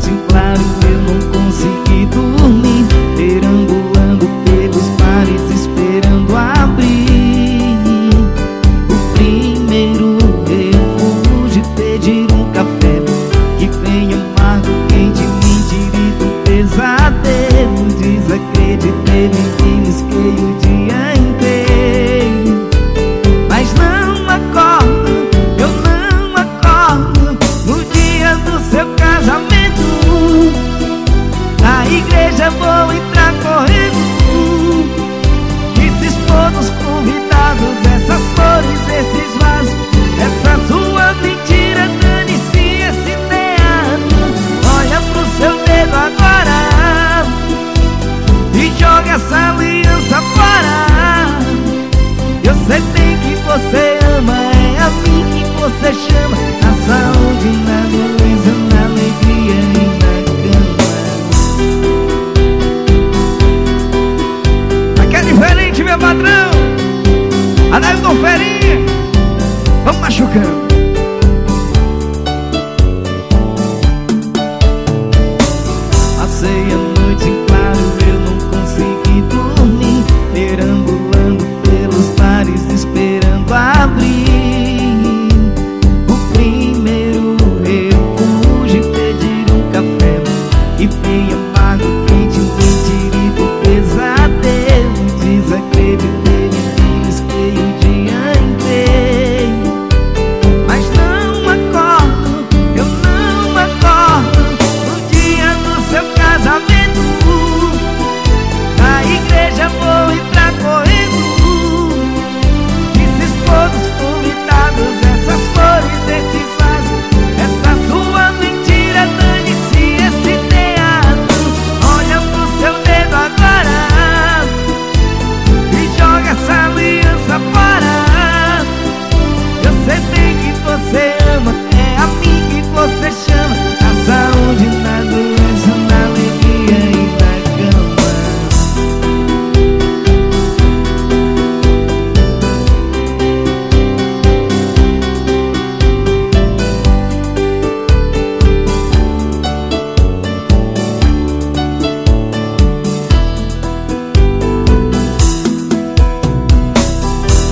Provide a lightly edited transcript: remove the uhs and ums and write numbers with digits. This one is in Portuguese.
noite em claro eu não consegui dormir, perambulando pelos bares esperando abrir o primeiro refúgio, pedir um café que venha amargo, quente, me tire do pesadelo. Desacreditei, me risquei o dia inteiro, mas não acordo, eu não acordo no dia do seu casamento. Na igreja vou entrar correndo, esses todos convidados, essas flores, esses vasos, essa sua mentira, dane-se esse teatro. Olha pro seu dedo agora e joga essa aliança fora. Eu sei bem que você ama, é a mim que você chama.